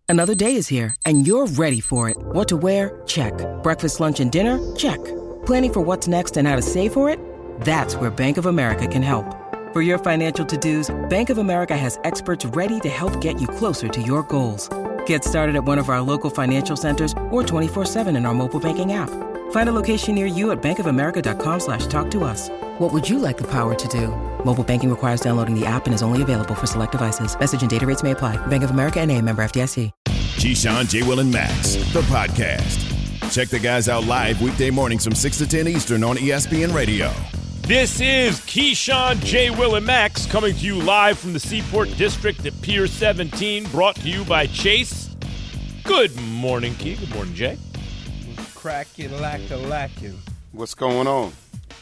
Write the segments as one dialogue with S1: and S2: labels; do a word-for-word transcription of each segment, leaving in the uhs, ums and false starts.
S1: Another day is here, and you're ready for it. What to wear? Check. Breakfast, lunch, and dinner? Check. Planning for what's next and how to save for it? That's where Bank of America can help. For your financial to-dos, Bank of America has experts ready to help get you closer to your goals. Get started at one of our local financial centers or twenty-four seven in our mobile banking app. Find a location near you at bankofamerica.com slash talk to us. What would you like the power to do? Mobile banking requires downloading the app and is only available for select devices. Message and data rates may apply. Bank of America N A, member F D I C.
S2: Keyshawn, J. Will, and Max, the podcast. Check the guys out live weekday mornings from six to ten Eastern on E S P N Radio.
S3: This is Keyshawn, J. Will, and Max coming to you live from the Seaport District at Pier seventeen, brought to you by Chase. Good morning, Key. Good morning, Jay.
S4: Cracking, lacking, lacking.
S5: What's going on?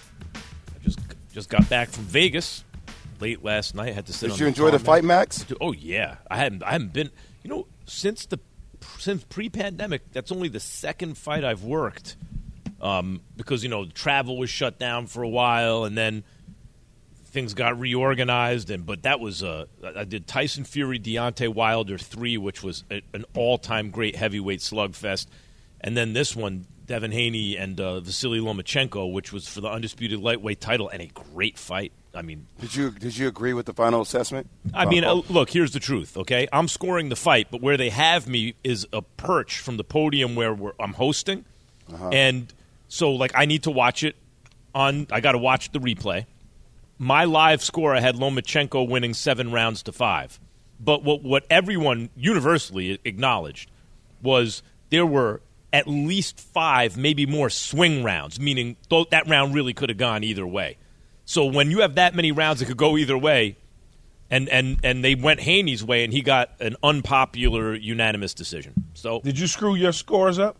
S3: I just just got back from Vegas late last night. Had to sit.
S5: Did
S3: on
S5: you
S3: the
S5: enjoy the fight, Max?
S3: Oh yeah, I hadn't. I haven't been. You know, since the since pre-pandemic, that's only the second fight I've worked. Um, because, you know, travel was shut down for a while, and then things got reorganized. And But that was uh, – I did Tyson Fury, Deontay Wilder three, which was a, an all-time great heavyweight slugfest. And then this one, Devin Haney and uh, Vasily Lomachenko, which was for the undisputed lightweight title, and a great fight. I mean –
S5: Did you did you agree with the final assessment?
S3: I mean, uh, look, here's the truth, okay? I'm scoring the fight, but where they have me is a perch from the podium where we're, I'm hosting. Uh-huh. And – So, like, I need to watch it on – I got to watch the replay. My live score, I had Lomachenko winning seven rounds to five. But what, what everyone universally acknowledged was there were at least five, maybe more swing rounds, meaning th- that round really could have gone either way. So when you have that many rounds that could go either way, and, and, and they went Haney's way, and he got an unpopular unanimous decision. So
S4: did you screw your scores up?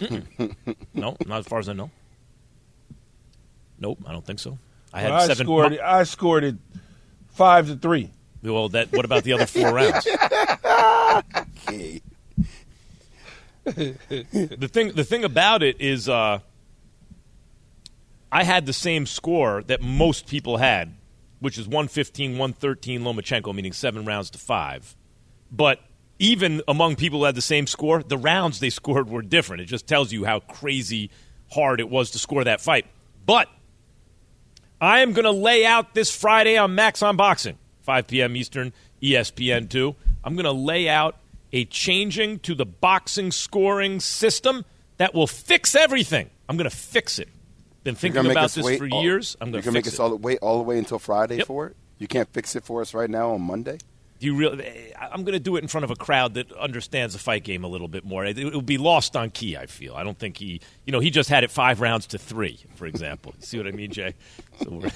S3: No, not as far as I know. Nope, I don't think so. I
S4: well,
S3: had
S4: I
S3: seven.
S4: Scored, I scored it five to three.
S3: Well, that. What about the other four rounds?
S5: Okay.
S3: the thing, the thing about it is, uh, I had the same score that most people had, which is one fifteen, one thirteen Lomachenko, meaning seven rounds to five. But even among people who had the same score, the rounds they scored were different. It just tells you how crazy hard it was to score that fight. But I am going to lay out this Friday on Max on Boxing, five p.m. Eastern, E S P N two. I'm going to lay out a changing to the boxing scoring system that will fix everything. I'm going to fix it. Been thinking about this for
S5: all,
S3: years. I'm going to fix it.
S5: You're going to make us all wait all the way until Friday
S3: Yep.
S5: for it? You can't fix it for us right now on Monday?
S3: Do you really? I'm going to do it in front of a crowd that understands the fight game a little bit more. It will be lost on Key, I feel. I don't think he, you know, he just had it five rounds to three, for example. You see what I mean, Jay? So we're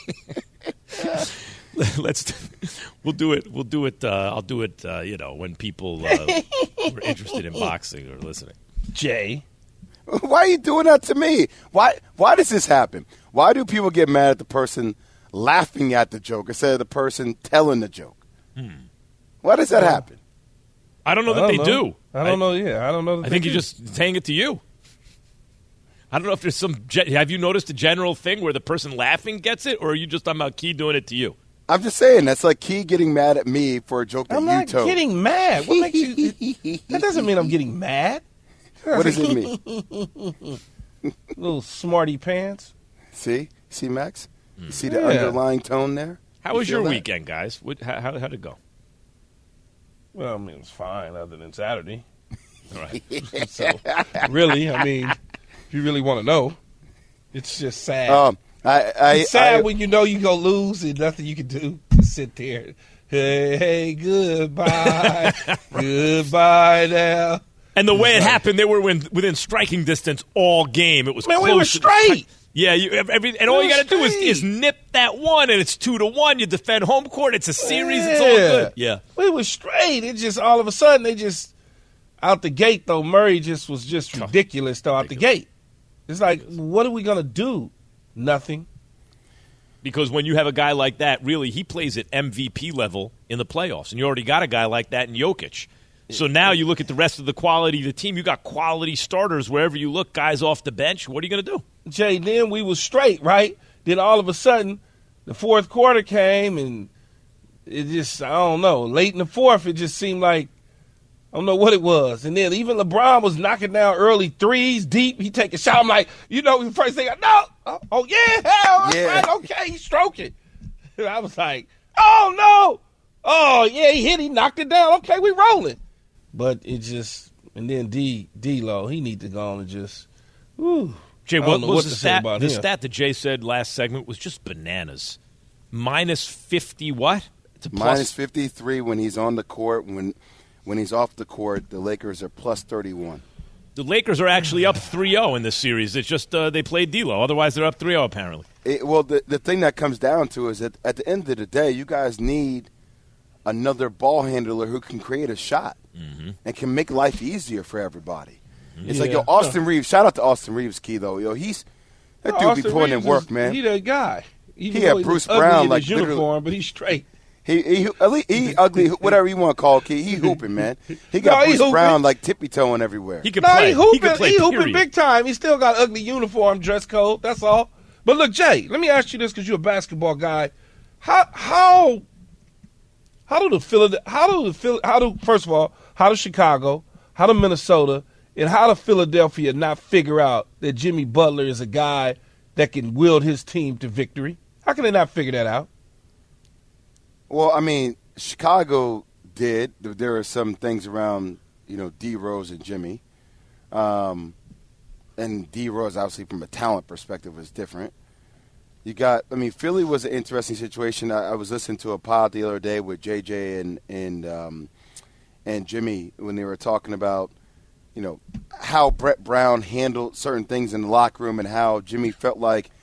S3: let's, we'll do it. We'll do it. Uh, I'll do it. Uh, you know, when people uh, are interested in boxing or listening.
S4: Jay,
S5: why are you doing that to me? Why? Why does this happen? Why do people get mad at the person laughing at the joke instead of the person telling the joke? Hmm. Why does that happen?
S3: I don't know that
S4: don't
S3: they
S4: know.
S3: do.
S4: I don't I, know. Yeah, I don't know. That
S3: I think
S4: do.
S3: you're just saying it to you. I don't know if there's some. Have you noticed a general thing where the person laughing gets it, or are you just talking about Key doing it to you?
S5: I'm just saying that's like Key getting mad at me for a joke that
S4: I'm
S5: you
S4: not
S5: told.
S4: getting mad. What makes you? It, that doesn't mean I'm getting mad.
S5: What does it mean?
S4: Little smarty pants.
S5: See, see, Max. You see the
S4: Yeah.
S5: underlying tone there.
S3: How
S5: you
S3: was your
S5: that?
S3: weekend, guys? What, how how how'd it go?
S4: Well, I mean, it was fine other than Saturday.
S3: All right.
S4: So, really, I mean, if you really want to know, it's just sad.
S5: Um, I, I,
S4: it's sad
S5: I,
S4: when you know you're going to lose and nothing you can do to sit there. Hey, hey, goodbye. Goodbye now.
S3: And the way it happened, they were within, within striking distance all game. It was
S4: Man,
S3: close.
S4: we were straight.
S3: Yeah, you, every, and all you got to do is, is nip that one, and it's two to one. You defend home court. It's a series.
S4: Yeah.
S3: It's all good. Yeah,
S4: we were straight. It just all of a sudden they just out the gate though. Murray just was just ridiculous though out the gate. It's like, what are we gonna do? Nothing.
S3: Because when you have a guy like that, really, he plays at M V P level in the playoffs, and you already got a guy like that in Jokic. So now you look at the rest of the quality of the team. You got quality starters wherever you look, guys off the bench. What are you going to do?
S4: Jay, then we was straight, right? Then all of a sudden, the fourth quarter came, and it just, I don't know. Late in the fourth, it just seemed like I don't know what it was. And then even LeBron was knocking down early threes deep. He take a shot. I'm like, you know, the first thing I no. Oh, oh yeah, hell,
S5: Yeah.
S4: right, okay, he's stroking. And I was like, oh no. Oh yeah, he hit, he knocked it down. Okay, we rolling. But it just, and then D D-Lo, he need to go on and just, whew.
S3: Jay,
S4: I
S3: what
S4: don't know
S3: was
S4: what
S3: the
S4: to say
S3: stat?
S4: about
S3: The
S4: him.
S3: stat that Jay said last segment was just bananas. Minus fifty what? It's a plus.
S5: Minus fifty-three when he's on the court. When when he's off the court, the Lakers are plus thirty-one.
S3: The Lakers are actually up three oh in this series. It's just uh, they played D'Lo. Otherwise, they're up three oh apparently.
S5: It, well, the the thing that comes down to is that at the end of the day, you guys need another ball handler who can create a shot
S3: Mm-hmm.
S5: and can make life easier for everybody. It's
S4: Yeah.
S5: like, yo, Austin Reeves. Shout out to Austin Reeves, Key, though. Yo, he's that dude
S4: Austin
S5: be putting in
S4: Reeves
S5: work,
S4: is-
S5: man.
S4: He that guy. Even
S5: He had
S4: though he
S5: Bruce
S4: looks ugly
S5: Brown,
S4: in
S5: like,
S4: his
S5: literally-
S4: uniform, but he's straight.
S5: He he at least, he ugly, whatever you want to call it, Key. He hooping, man. He got
S4: No, he
S5: Bruce
S4: hooping.
S5: Brown like tippy toeing everywhere.
S3: He could
S4: No,
S3: play.
S4: he hooping.
S3: could play,
S4: he hooping
S3: period.
S4: big time. He still got ugly uniform, dress code. That's all. But look, Jay, let me ask you this because you're a basketball guy. How how how do the Philly, how do the Philly, how do first of all how do Chicago, how do Minnesota, and how do Philadelphia not figure out that Jimmy Butler is a guy that can wield his team to victory? How can they not figure that out?
S5: Well, I mean, Chicago did. There are some things around, you know, D Rose and Jimmy. Um, and D Rose, obviously, from a talent perspective, was different. You got, I mean, Philly was an interesting situation. I, I was listening to a pod the other day with J J and and um, and Jimmy when they were talking about, you know, how Brett Brown handled certain things in the locker room and how Jimmy felt like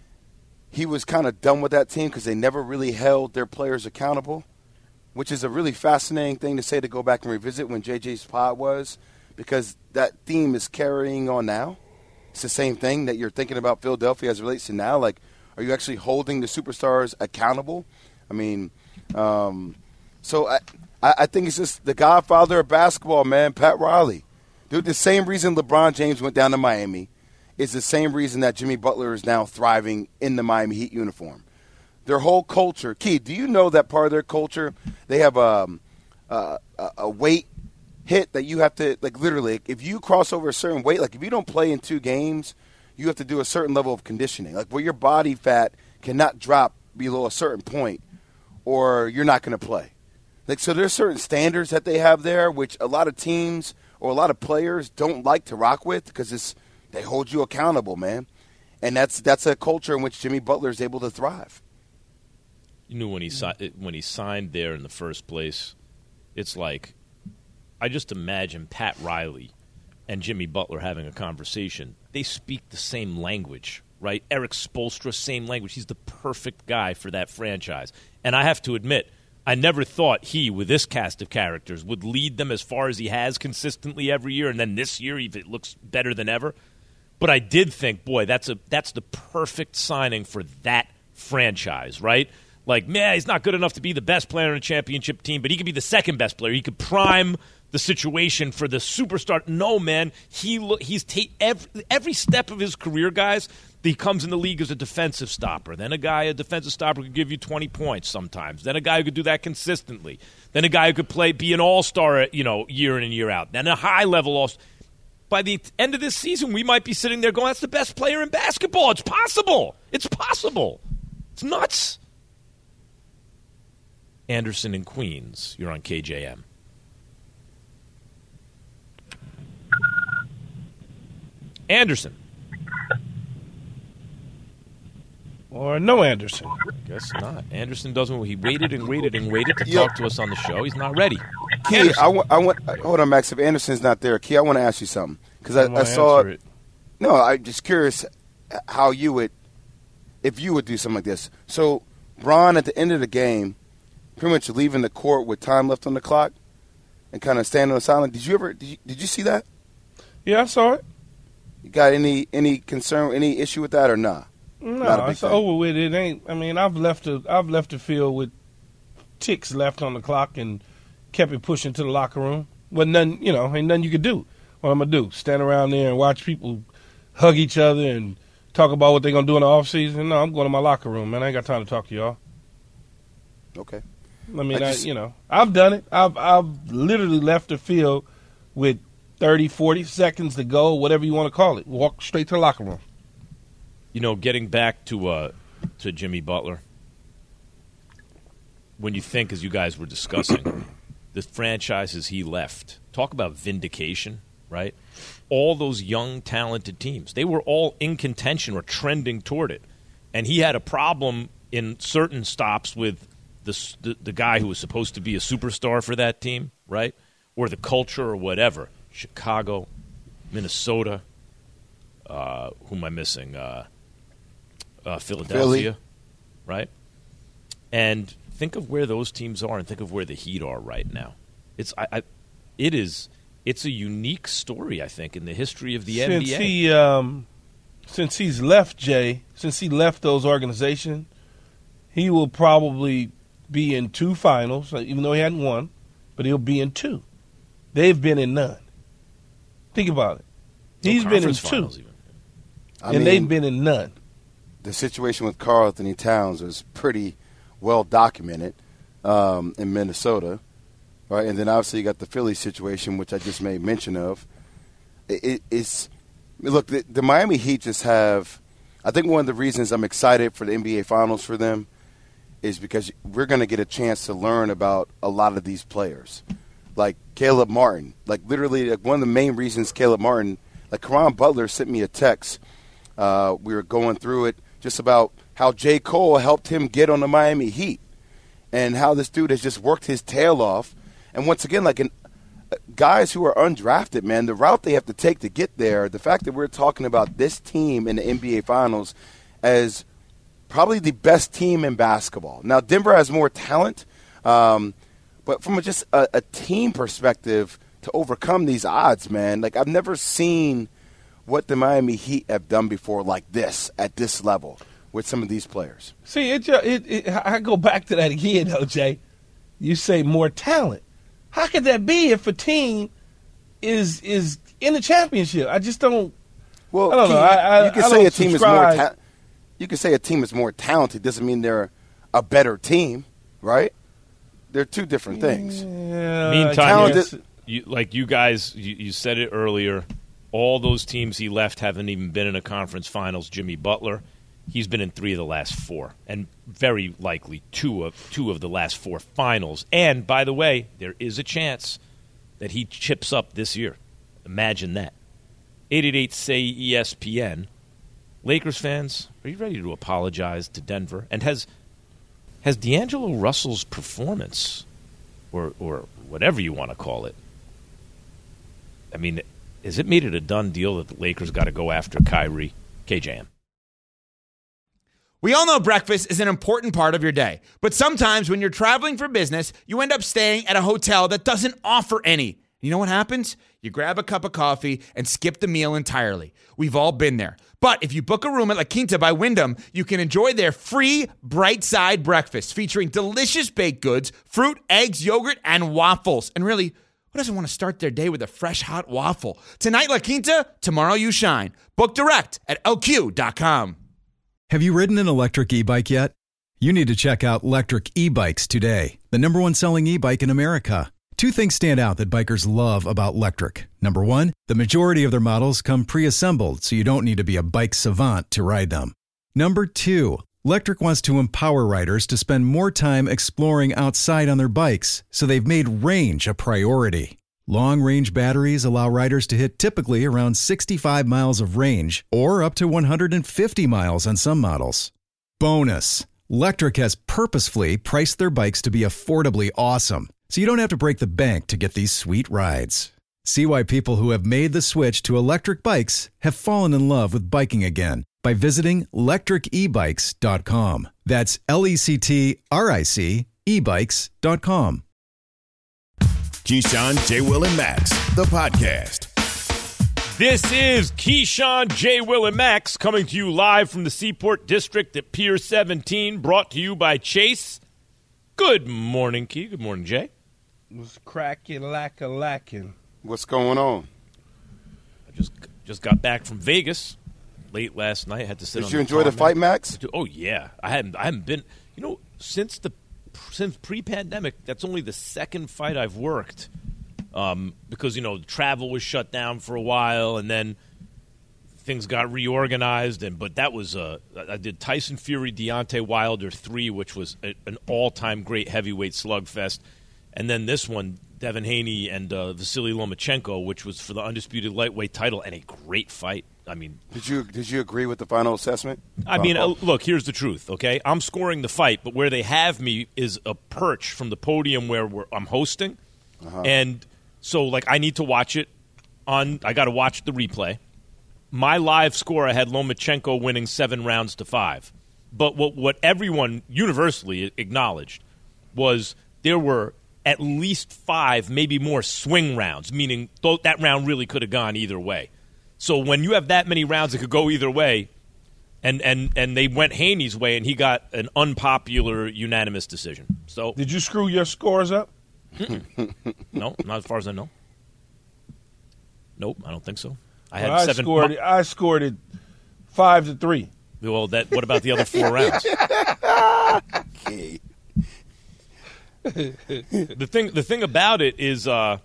S5: he was kind of done with that team because they never really held their players accountable, which is a really fascinating thing to say to go back and revisit when J J's pod was, because that theme is carrying on now. It's the same thing that you're thinking about Philadelphia as it relates to now. Like, are you actually holding the superstars accountable? I mean, um, so I, I think it's just the godfather of basketball, man, Pat Riley. Dude, the same reason LeBron James went down to Miami is the same reason that Jimmy Butler is now thriving in the Miami Heat uniform. Their whole culture. Key, do you know that part of their culture, they have um, a, a, a weight hit that you have to, like literally, if you cross over a certain weight, like if you don't play in two games, you have to do a certain level of conditioning, like where your body fat cannot drop below a certain point or you're not going to play. Like, so there's certain standards that they have there, which a lot of teams or a lot of players don't like to rock with because it's, they hold you accountable, man. And that's that's a culture in which Jimmy Butler is able to thrive.
S3: You knew when he si- when he signed there in the first place, it's like, I just imagine Pat Riley and Jimmy Butler having a conversation. They speak the same language, right? Eric Spoelstra, same language. He's the perfect guy for that franchise. And I have to admit, I never thought he, with this cast of characters, would lead them as far as he has consistently every year, and then this year it looks better than ever. But I did think, boy, that's a that's the perfect signing for that franchise, right? Like, man, he's not good enough to be the best player on a championship team, but he could be the second best player. He could prime the situation for the superstar. No, man, he lo- he's ta- every, every step of his career, guys, he comes in the league as a defensive stopper. Then a guy, a defensive stopper, could give you twenty points sometimes. Then a guy who could do that consistently. Then a guy who could play, be an all-star, you know, year in and year out. Then a high-level all-star. By the end of this season, we might be sitting there going, that's the best player in basketball. It's possible. It's possible. It's nuts. Anderson in Queens. You're on K J M. Anderson.
S4: Or no Anderson.
S3: Guess not. Anderson doesn't. He waited and waited and waited to
S5: Yo.
S3: talk to us on the show. He's not ready.
S5: Key,
S3: Anderson.
S5: I want, I want, hold on, Max. If Anderson's not there, Key, I want to ask you something because I,
S4: I'm
S5: I
S4: gonna
S5: saw.
S4: answer it.
S5: No, I'm just curious how you would, if you would do something like this. So, Bron at the end of the game, pretty much leaving the court with time left on the clock, and kind of standing on the sideline. Did you ever? Did you, did you see that?
S4: Yeah, I saw it.
S5: You got any any concern, any issue with that or not? Not a
S4: No,
S5: big
S4: it's
S5: thing.
S4: over with. It ain't. I mean, I've left the I've left the field with ticks left on the clock and kept it pushing to the locker room. But nothing, you know, ain't nothing you could do. What I'm gonna do? Stand around there and watch people hug each other and talk about what they're gonna do in the off season? No, I'm going to my locker room, man. I ain't got time to talk to y'all.
S5: Okay.
S4: I mean,
S5: I
S4: I
S5: just-
S4: you know, I've done it. I've I've literally left the field with thirty, forty seconds to go, whatever you want to call it. Walk straight to the locker room.
S3: You know, getting back to uh, to Jimmy Butler, when you think, as you guys were discussing, the franchises he left, talk about vindication, right? All those young, talented teams, they were all in contention or trending toward it. And he had a problem in certain stops with the, the, the guy who was supposed to be a superstar for that team, right? Or the culture or whatever. Chicago, Minnesota, uh, who am I missing? Uh, uh, Philadelphia,
S5: Philly.
S3: right? And think of where those teams are, and think of where the Heat are right now. It's I, I it is it's a unique story, I think, in the history of the
S4: since
S3: N B A.
S4: He, um, since he's left, Jay, since he left those organizations, he will probably be in two finals, even though he hadn't won, but he'll be in two. They've been in none. Think about it.
S3: No
S4: He's been in
S3: conference
S4: two,
S3: finals even.
S5: I
S4: and
S5: mean,
S4: they've been in none.
S5: the situation with Karl Anthony Towns was pretty well documented um, in Minnesota, right? And then obviously you got the Philly situation, which I just made mention of. It, it, it's look, the, the Miami Heat just have. I think one of the reasons I'm excited for the N B A Finals for them is because we're going to get a chance to learn about a lot of these players, like Caleb Martin. Like literally, like one of the main reasons Caleb Martin, like Caron Butler sent me a text. Uh, we were going through it just about how J. Cole helped him get on the Miami Heat and how this dude has just worked his tail off. And once again, like in, guys who are undrafted, man, the route they have to take to get there, the fact that we're talking about this team in the N B A Finals as probably the best team in basketball. Now, Denver has more talent, um, but from a, just a, a team perspective to overcome these odds, man, like I've never seen what the Miami Heat have done before like this at this level with some of these players.
S4: See, it, ju- it, it I go back to that again, though, Jay. You say more talent. How could that be if a team is is in the championship? I just don't.
S5: Well,
S4: I don't know. I, I,
S5: you can
S4: I
S5: say
S4: don't
S5: a team is more.
S4: subscribe.
S5: Ta- you can say a team is more talented. Doesn't mean they're a better team, right? They're two different things.
S4: Yeah,
S3: Meantime,
S5: talented-
S3: you, you, like you guys, you, you said it earlier, all those teams he left haven't even been in a conference finals. Jimmy Butler, he's been in three of the last four, and very likely two of two of the last four finals. And, by the way, there is a chance that he chips up this year. Imagine that. eight eight eight, S A Y, E S P N. Lakers fans, are you ready to apologize to Denver? And has has D'Angelo Russell's performance, or or whatever you want to call it, I mean, has it made it a done deal that the Lakers got to go after Kyrie? K J M.
S6: We all know breakfast is an important part of your day, but sometimes when you're traveling for business, you end up staying at a hotel that doesn't offer any. You know what happens? You grab a cup of coffee and skip the meal entirely. We've all been there. But if you book a room at La Quinta by Wyndham, you can enjoy their free Bright Side breakfast featuring delicious baked goods, fruit, eggs, yogurt, and waffles. And really, who doesn't want to start their day with a fresh hot waffle? Tonight, La Quinta, tomorrow you shine. Book direct at L Q dot com.
S7: Have you ridden an electric e-bike yet? You need to check out Lectric E-Bikes today, the number one selling e-bike in America. Two things stand out that bikers love about Lectric. Number one, the majority of their models come pre-assembled, so you don't need to be a bike savant to ride them. Number two, Lectric wants to empower riders to spend more time exploring outside on their bikes, so they've made range a priority. Long-range batteries allow riders to hit typically around sixty-five miles of range, or up to one hundred fifty miles on some models. Bonus, Lectric has purposefully priced their bikes to be affordably awesome, so you don't have to break the bank to get these sweet rides. See why people who have made the switch to electric bikes have fallen in love with biking again by visiting lectric e bikes dot com. That's L E C T R I C e bikes dot com.
S2: Keyshawn, J. Will, and Max, the podcast.
S3: This is Keyshawn, J. Will, and Max coming to you live from the Seaport District at Pier seventeen, brought to you by Chase. Good morning, Key. Good morning, Jay.
S4: It was cracking, lacking, lacking.
S5: What's going on?
S3: I just just got back from Vegas late last night. I had to sit
S5: Did
S3: on
S5: you
S3: the
S5: enjoy the
S3: tarmac.
S5: fight, Max?
S3: Oh yeah, I haven't I haven't been. You know, since the since pre-pandemic, that's only the second fight I've worked um, because, you know, travel was shut down for a while and then things got reorganized. And But that was uh, – I did Tyson Fury, Deontay Wilder three, which was a, an all-time great heavyweight slugfest. And then this one, Devin Haney and uh, Vasily Lomachenko, which was for the undisputed lightweight title, and a great fight. I mean,
S5: did you did you agree with the final assessment?
S3: I mean, uh, look, here's the truth. Okay, I'm scoring the fight, but where they have me is a perch from the podium where we're, I'm hosting, uh-huh. and so like I need to watch it on. I got to watch the replay. My live score, I had Lomachenko winning seven rounds to five, but what what everyone universally acknowledged was there were at least five, maybe more swing rounds, meaning th- that round really could have gone either way. So when you have that many rounds that could go either way, and, and, and they went Haney's way, and he got an unpopular unanimous decision. So
S4: did you screw your scores up?
S3: No, not as far as I know. Nope, I don't think so. I
S4: well,
S3: had
S4: I
S3: seven.
S4: Scored it, I scored it five to three.
S3: Well, that. What about the other four rounds?
S5: Okay.
S3: the thing, the thing about it is, uh,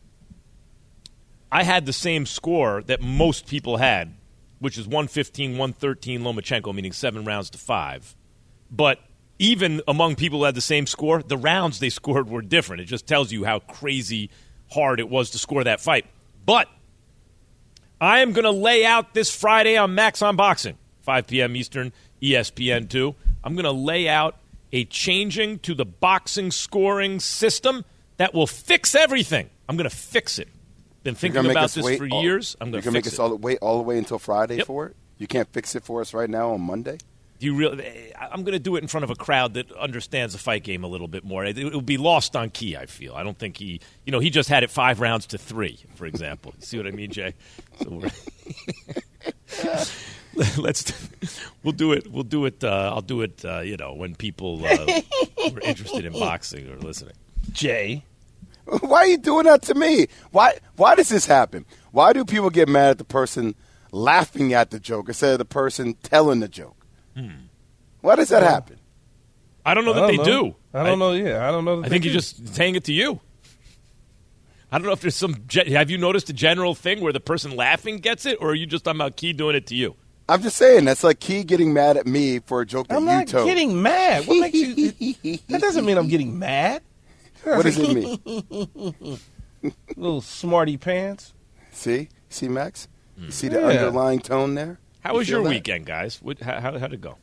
S3: I had the same score that most people had, which is one fifteen, one thirteen Lomachenko, meaning seven rounds to five. But even among people who had the same score, the rounds they scored were different. It just tells you how crazy hard it was to score that fight. But I am going to lay out this Friday on Max on Boxing, five p.m. Eastern, E S P N two. I'm going to lay out a changing to the boxing scoring system that will fix everything. I'm going to fix it. Been thinking about this for
S5: all,
S3: years. I'm going to fix
S5: make us
S3: it.
S5: all wait all the way until Friday
S3: Yep.
S5: for it? You can't fix it for us right now on Monday?
S3: Do you really? I'm going to do it in front of a crowd that understands the fight game a little bit more. It will be lost on Key, I feel. I don't think he, you know, he just had it five rounds to three, for example. See what I mean, Jay? So we're Let's. We'll do it. We'll do it. Uh, I'll do it. Uh, you know, when people uh, are interested in boxing or listening.
S4: Jay,
S5: why are you doing that to me? Why? Why does this happen? Why do people get mad at the person laughing at the joke instead of the person telling the joke? Hmm. Why does that
S4: well,
S5: happen?
S3: I don't know that
S4: don't
S3: they
S4: know.
S3: do.
S4: I don't I, know. Yeah, I don't know. That
S3: I think
S4: do.
S3: you're just saying it to you. I don't know if there's some. Have you noticed a general thing where the person laughing gets it, or are you just talking about Key doing it to you?
S5: I'm just saying that's like Key getting mad at me for a joke that
S4: I'm
S5: you
S4: not
S5: told.
S4: getting mad. What makes you? That doesn't mean I'm getting mad.
S5: What does it mean?
S4: Little smarty pants.
S5: See, see, Max. You see the
S4: Yeah.
S5: underlying tone there.
S3: How
S5: You
S3: was
S5: feel
S3: your
S5: that?
S3: weekend, guys? What, how how how'd it go?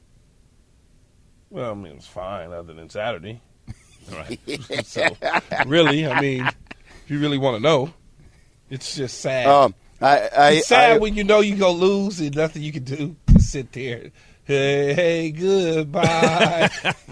S4: Well, I mean, it was fine other than Saturday.
S3: All right.
S4: So, really, I mean, if you really want to know, it's just sad.
S5: Um, I, I,
S4: it's sad
S5: I,
S4: when you know you're going to lose and nothing you can do. Just sit there. Hey, hey, goodbye.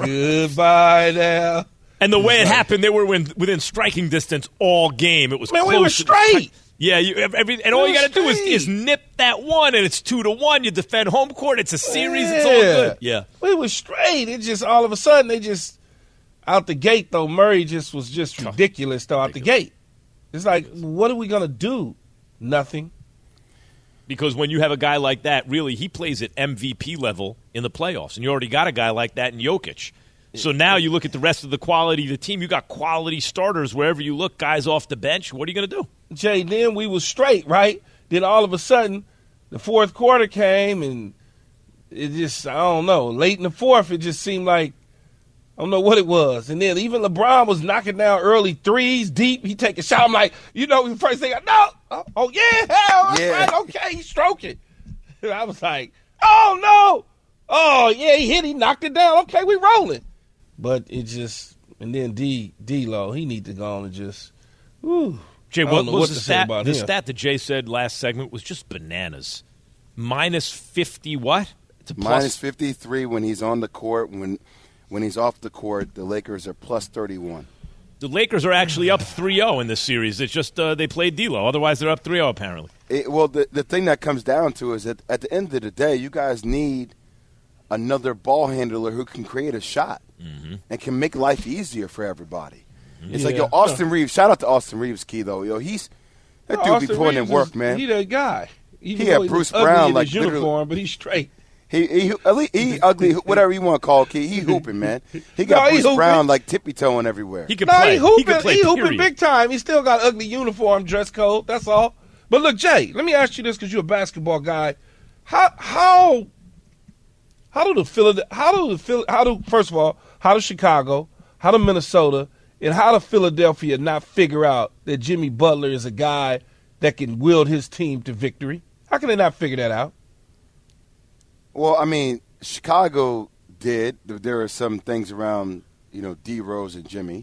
S4: Goodbye now.
S3: And the way it happened, they were within, within striking distance all game. It was
S4: Man,
S3: close.
S4: we were straight.
S3: Yeah, you, every, and all
S4: We
S3: you got to
S4: were
S3: do is,
S4: straight.
S3: is nip that one, and it's two to one. You defend home court. It's a series. It's all
S4: Yeah.
S3: good. Yeah.
S4: We were straight. It just all of a sudden they just out the gate though. Murray just was just ridiculous though out the gate. It's like, what are we gonna do? Nothing.
S3: Because when you have a guy like that, really, he plays at M V P level in the playoffs, and you already got a guy like that in Jokic. So now you look at the rest of the quality of the team. You got quality starters wherever you look, guys off the bench. What are you going to do?
S4: Jay, then we was straight, right? Then all of a sudden, the fourth quarter came, and it just, I don't know, late in the fourth, it just seemed like, I don't know what it was. And then even LeBron was knocking down early threes, deep. He take a shot. I'm like, you know, the first thing I, no. Oh, oh yeah, hell,
S5: Yeah.
S4: right, okay, he's stroking. I was like, oh, no. Oh, yeah, he hit, he knocked it down. Okay, we rolling. But it just, and then D, D-Lo, he need to go on and just, whew.
S3: Jay,
S4: I
S3: what
S4: don't know
S3: was
S4: what
S3: the
S4: to say
S3: stat?
S4: about
S3: The
S4: him.
S3: stat that Jay said last segment was just bananas. Minus fifty what? It's a plus.
S5: minus fifty-three when he's on the court. When when he's off the court, the Lakers are plus thirty-one.
S3: The Lakers are actually up three oh in this series. It's just uh, they played D'Lo. Otherwise, they're up three oh apparently.
S5: It, well, the the thing that comes down to is that at the end of the day, you guys need another ball handler who can create a shot mm-hmm. and can make life easier for everybody. Mm-hmm. It's
S4: Yeah.
S5: like, yo, Austin Reeves. Shout out to Austin Reeves, Key, though. Yo, he's that dude
S4: Austin
S5: be putting in
S4: Reeves
S5: work,
S4: is-
S5: man.
S4: He that guy. Even
S5: He had
S4: though
S5: Bruce
S4: ugly
S5: Brown,
S4: in
S5: like,
S4: his
S5: literally-
S4: uniform, but he's straight.
S5: He he, at least, he ugly, whatever you want to call it, kid. He hooping, man. He got
S4: No, he
S5: Bruce Brown
S4: hooping.
S5: like tippy toeing everywhere.
S3: He can
S4: No,
S3: play.
S4: he hooping.
S3: can play,
S4: he hooping
S3: period.
S4: big time. He still got ugly uniform, dress code. That's all. But look, Jay, let me ask you this because you're a basketball guy. How how how do the Philly, how do the Philly, how do first of all how does Chicago, how do Minnesota, and how do Philadelphia not figure out that Jimmy Butler is a guy that can wield his team to victory? How can they not figure that out?
S5: Well, I mean, Chicago did. There are some things around, you know, D Rose and Jimmy.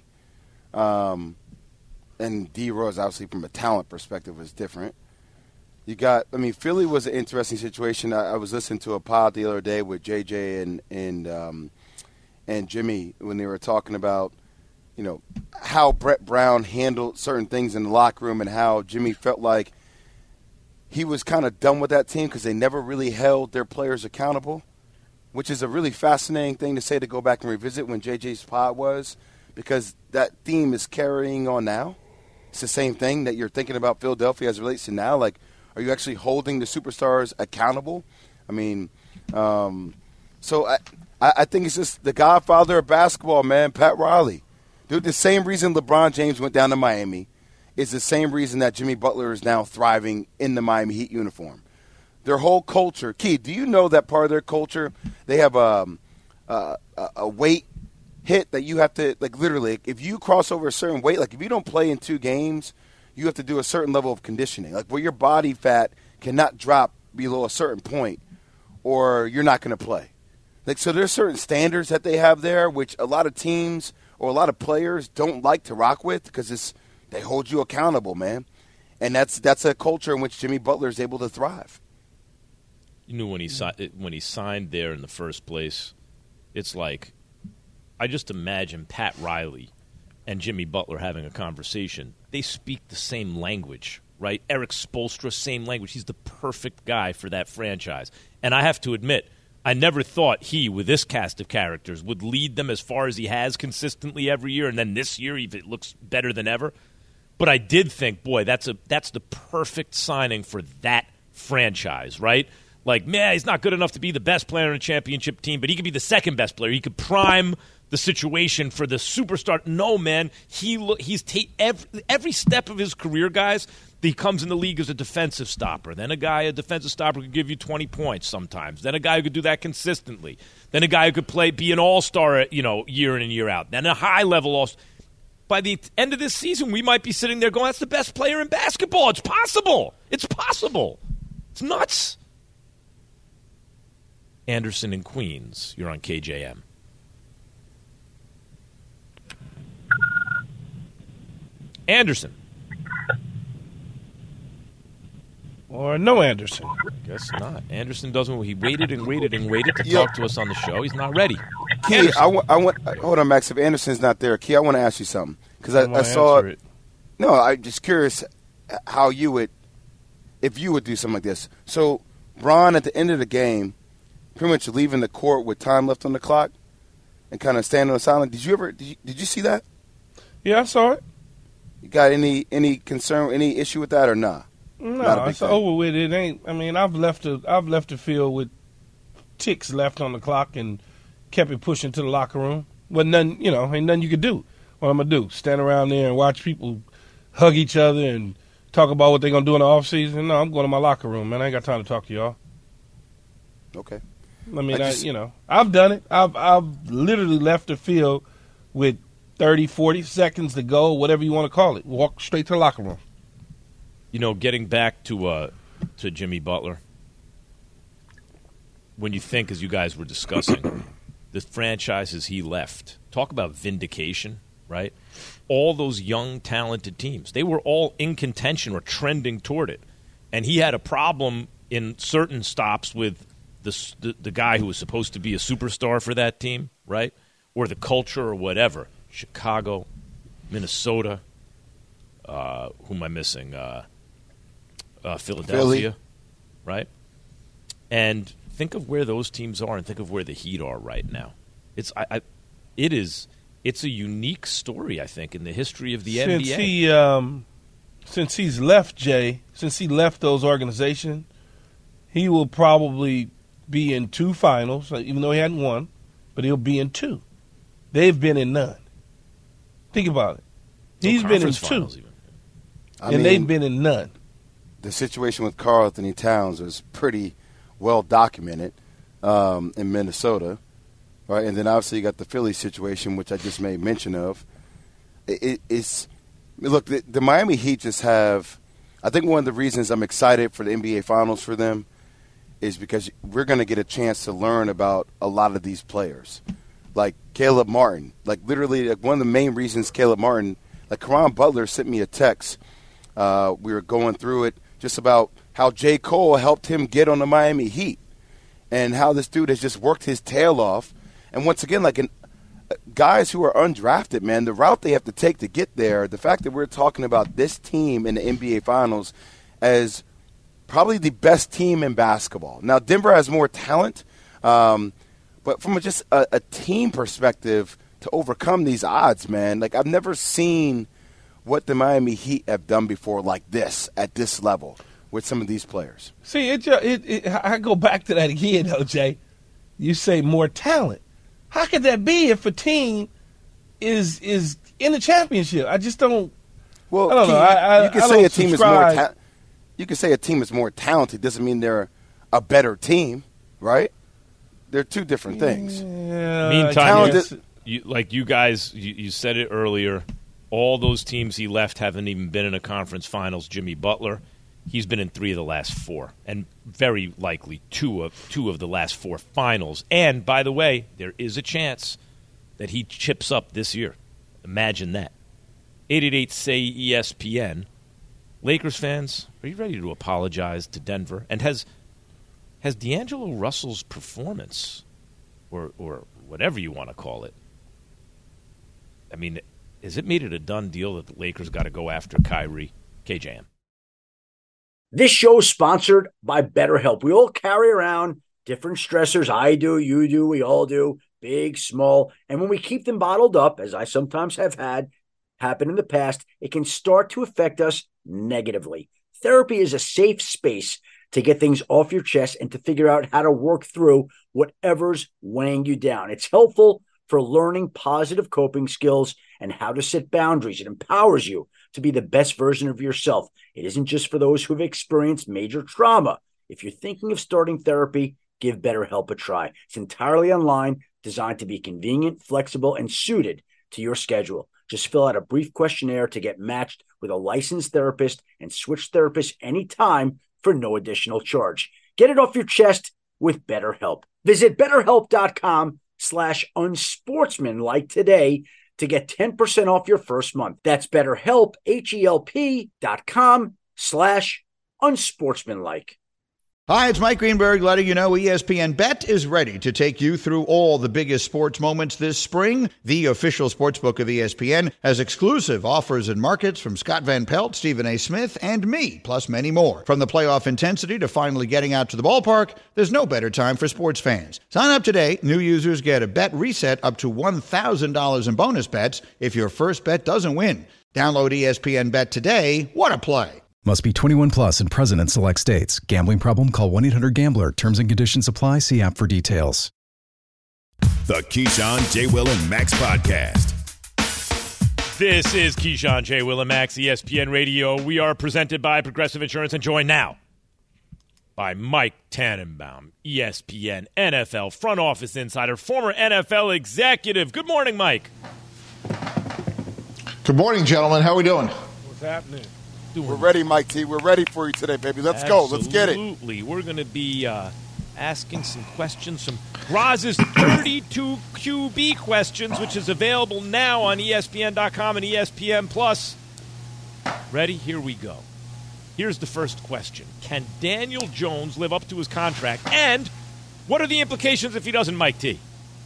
S5: Um, and D Rose, obviously, from a talent perspective, was different. You got, I mean, Philly was an interesting situation. I, I was listening to a pod the other day with J J and and um, and Jimmy when they were talking about, you know, how Brett Brown handled certain things in the locker room and how Jimmy felt like he was kind of done with that team because they never really held their players accountable, which is a really fascinating thing to say to go back and revisit when J J's pod was, because that theme is carrying on now. It's the same thing that you're thinking about Philadelphia as it relates to now. Like, are you actually holding the superstars accountable? I mean, um, so I, I think it's just the godfather of basketball, man, Pat Riley. Dude, the same reason LeBron James went down to Miami is the same reason that Jimmy Butler is now thriving in the Miami Heat uniform. Their whole culture. Key, do you know that part of their culture, they have um, a, a, a weight hit that you have to, like literally, if you cross over a certain weight, like if you don't play in two games, you have to do a certain level of conditioning, like where your body fat cannot drop below a certain point or you're not going to play. Like, so there's certain standards that they have there, which a lot of teams or a lot of players don't like to rock with because it's they hold you accountable, man. And that's that's a culture in which Jimmy Butler is able to thrive.
S3: You knew when he si- when he signed there in the first place, it's like I just imagine Pat Riley and Jimmy Butler having a conversation. They speak the same language, right? Eric Spoelstra, same language. He's the perfect guy for that franchise. And I have to admit, I never thought he, with this cast of characters, would lead them as far as he has consistently every year, and then this year it looks better than ever. But I did think, boy, that's a that's the perfect signing for that franchise, right? Like, man, he's not good enough to be the best player on a championship team, but he could be the second best player. He could prime the situation for the superstar. No, man, he he's ta- every, every step of his career, guys, he comes in the league as a defensive stopper. Then a guy, a defensive stopper, could give you twenty points sometimes. Then a guy who could do that consistently. Then a guy who could play, be an all-star, you know, year in and year out. Then a high-level all-star. By the end of this season, we might be sitting there going, that's the best player in basketball. It's possible. It's possible. It's nuts. Anderson in Queens, you're on K J M. Anderson.
S4: Or no Anderson.
S3: Guess not. Anderson doesn't. He waited and waited and waited to
S5: Yo.
S3: talk to us on the show. He's not ready.
S5: Key, I want, I want, hold on, Max. If Anderson's not there, Key, I want to ask you something because I, I saw.
S4: It.
S5: No, I'm just curious how you would, if you would do something like this. So, Bron at the end of the game, pretty much leaving the court with time left on the clock, and kind of standing on the sideline. Did you ever? Did you, did you see that?
S4: Yeah, I saw it.
S5: You got any any concern, any issue with that, or nah?
S4: No, it's over with. It ain't. I mean, I've left the I've left the field with ticks left on the clock and kept it pushing to the locker room. Wasn't nothing, you know, ain't nothing you could do. What I'm gonna do? Stand around there and watch people hug each other and talk about what they're gonna do in the off season? No, I'm going to my locker room, man. I ain't got time to talk to y'all.
S5: Okay.
S4: I mean,
S5: I just,
S4: I, you know, I've done it. I've I've literally left the field with thirty, forty seconds to go, whatever you want to call it. Walk straight to the locker room.
S3: You know, getting back to uh, to Jimmy Butler, when you think, as you guys were discussing, the franchises he left, talk about vindication, right? All those young, talented teams, they were all in contention or trending toward it. And he had a problem in certain stops with the, the, the guy who was supposed to be a superstar for that team, right? Or the culture or whatever. Chicago, Minnesota, uh, who am I missing? Uh, uh, Philadelphia, Philly. Right? And think of where those teams are and think of where the Heat are right now. It's I, I it is it's a unique story, I think, in the history of the
S4: since
S3: N B A.
S4: He, um, since he's left, Jay, since he left those organizations, he will probably be in two finals, even though he hadn't won, but he'll be in two. They've been in none. Think about it.
S3: No
S4: He's been in
S3: finals
S4: two,
S3: even.
S5: I
S4: and
S5: mean,
S4: they've been in none.
S5: The situation with Karl Anthony Towns was pretty well documented um, in Minnesota, right? And then obviously you got the Philly situation, which I just made mention of. It, it, it's look, the, the Miami Heat just have. I think one of the reasons I'm excited for the N B A Finals for them is because we're going to get a chance to learn about a lot of these players, like Caleb Martin. Like literally, like one of the main reasons Caleb Martin, like Caron Butler sent me a text. Uh, we were going through it just about how J. Cole helped him get on the Miami Heat, and how this dude has just worked his tail off. And once again, like an, guys who are undrafted, man, the route they have to take to get there, the fact that we're talking about this team in the N B A Finals as probably the best team in basketball. Now, Denver has more talent, um, but from a, just a, a team perspective, to overcome these odds, man, like I've never seen what the Miami Heat have done before like this, at this level, with some of these players.
S4: See, it, it, it, I go back to that again, O J. You say more talent. How could that be if a team is is in the championship? I just don't.
S5: Well,
S4: I don't
S5: Key,
S4: know. I, I,
S5: you can
S4: I
S5: say a team
S4: subscribe.
S5: is more. Ta- you can say a team is more talented. Doesn't mean they're a better team, right? They're two different things.
S4: Yeah,
S3: Meantime,
S5: talented-
S3: you, you, like you guys, you, you said it earlier. All those teams he left haven't even been in a conference finals. Jimmy Butler, he's been in three of the last four, and very likely two of two of the last four finals. And by the way, there is a chance that he chips up this year. Imagine that. eight eight eight say E S P N. Lakers fans, are you ready to apologize to Denver? And has has D'Angelo Russell's performance, or or whatever you want to call it, I mean, has it made it a done deal that the Lakers got to go after Kyrie? K J M.
S8: This show is sponsored by BetterHelp. We all carry around different stressors. I do, you do, we all do, big, small. And when we keep them bottled up, as I sometimes have had happen in the past, it can start to affect us negatively. Therapy is a safe space to get things off your chest and to figure out how to work through whatever's weighing you down. It's helpful for learning positive coping skills and how to set boundaries. It empowers you to be the best version of yourself. It isn't just for those who have experienced major trauma. If you're thinking of starting therapy, give BetterHelp a try. It's entirely online, designed to be convenient, flexible, and suited to your schedule. Just fill out a brief questionnaire to get matched with a licensed therapist and switch therapists anytime for no additional charge. Get it off your chest with BetterHelp. Visit BetterHelp.com slash unsportsmanlike today to get ten percent off your first month. That's BetterHelp, H-E-L-P dot com slash unsportsmanlike.
S9: Hi, it's Mike Greenberg letting you know E S P N Bet is ready to take you through all the biggest sports moments this spring. The official sportsbook of E S P N has exclusive offers and markets from Scott Van Pelt, Stephen A. Smith, and me, plus many more. From the playoff intensity to finally getting out to the ballpark, there's no better time for sports fans. Sign up today. New users get a bet reset up to one thousand dollars in bonus bets if your first bet doesn't win. Download E S P N Bet today. What a play.
S7: Must be twenty-one plus and present in select states. Gambling problem? Call one eight hundred gambler. Terms and conditions apply. See app for details.
S2: The Keyshawn, J. Will, and Max podcast.
S3: This is Keyshawn, J. Will, and Max, E S P N Radio. We are presented by Progressive Insurance and joined now by Mike Tannenbaum, E S P N N F L front office insider, former N F L executive. Good morning, Mike.
S10: Good morning, gentlemen. How are we doing?
S4: What's happening?
S5: We're ready, Mike T. We're ready for you today, baby. Let's
S3: Absolutely.
S5: go. Let's get it.
S3: Absolutely. We're going to be uh, asking some questions, some Roz's thirty-two Q B questions, which is available now on E S P N dot com and E S P N Plus. Ready? Here we go. Here's the first question. Can Daniel Jones live up to his contract? And what are the implications if he doesn't, Mike T?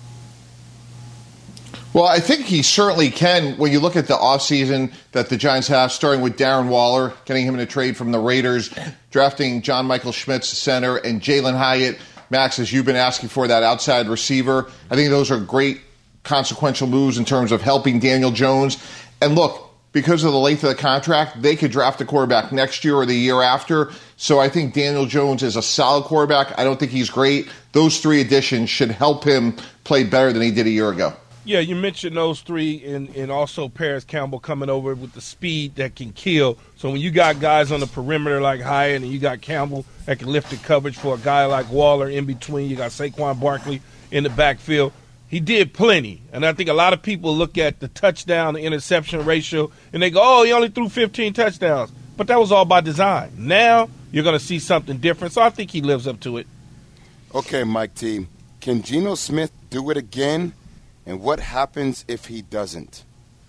S10: Well, I think he certainly can when you look at the offseason that the Giants have, starting with Darren Waller, getting him in a trade from the Raiders, drafting John Michael Schmitz, center, and Jalen Hyatt. Max, as you've been asking for, that outside receiver. I think those are great consequential moves in terms of helping Daniel Jones. And look, because of the length of the contract, they could draft a quarterback next year or the year after. So I think Daniel Jones is a solid quarterback. I don't think he's great. Those three additions should help him play better than he did a year ago.
S4: Yeah, you mentioned those three, and, and also Paris Campbell coming over with the speed that can kill. So when you got guys on the perimeter like Hyatt, and you got Campbell that can lift the coverage for a guy like Waller in between, you got Saquon Barkley in the backfield. He did plenty, and I think a lot of people look at the touchdown to interception ratio, and they go, oh, he only threw fifteen touchdowns. But that was all by design. Now you're going to see something different, so I think he lives up to it.
S5: Okay, Mike T, can Geno Smith do it again? And what happens if he doesn't?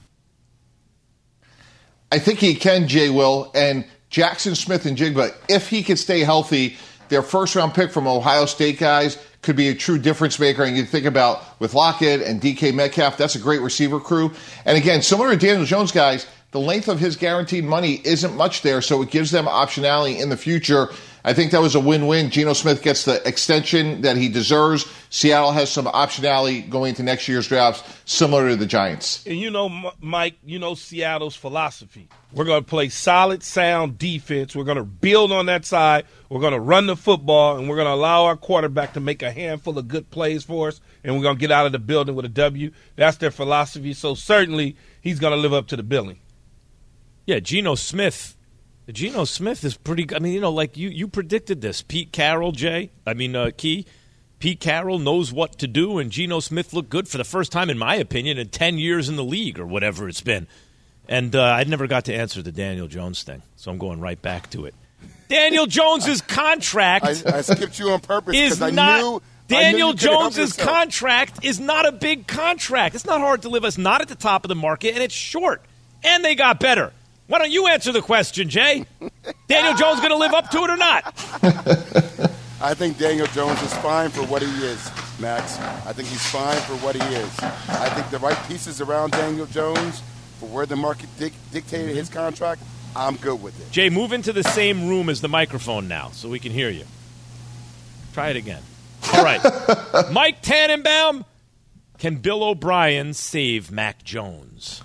S10: I think he can, Jay Will, and Jackson Smith and Jigba, if he can stay healthy, their first-round pick from Ohio State guys could be a true difference maker. And you think about with Lockett and D K Metcalf, that's a great receiver crew. And again, similar to Daniel Jones guys, the length of his guaranteed money isn't much there, so it gives them optionality in the future. I think that was a win-win. Geno Smith gets the extension that he deserves. Seattle has some optionality going into next year's drafts, similar to the Giants.
S4: And you know, Mike, you know Seattle's philosophy. We're going to play solid, sound defense. We're going to build on that side. We're going to run the football, and we're going to allow our quarterback to make a handful of good plays for us, and we're going to get out of the building with a W. That's their philosophy, so certainly he's going to live up to the billing.
S3: Yeah, Geno Smith. Geno Smith is pretty good. I mean, you know, like you, you predicted this. Pete Carroll, Jay, I mean, uh, Key, Pete Carroll knows what to do, and Geno Smith looked good for the first time, in my opinion, in ten years in the league or whatever it's been. And uh, I never got to answer the Daniel Jones thing, so I'm going right back to it. Daniel Jones's contract
S5: I, I skipped you on purpose
S3: is
S5: because I
S3: not
S5: knew
S3: Daniel
S5: I knew you couldn't help
S3: Jones's
S5: yourself.
S3: contract is not a big contract. It's not hard to live. It's not at the top of the market, and it's short. And they got better. Why don't you answer the question, Jay? Daniel Jones going to live up to it or not?
S5: I think Daniel Jones is fine for what he is, Max. I think he's fine for what he is. I think the right pieces around Daniel Jones for where the market dic- dictated his contract, I'm good with it.
S3: Jay, move into the same room as the microphone now so we can hear you. Try it again. All right. Mike Tannenbaum, can Bill O'Brien save Mac Jones?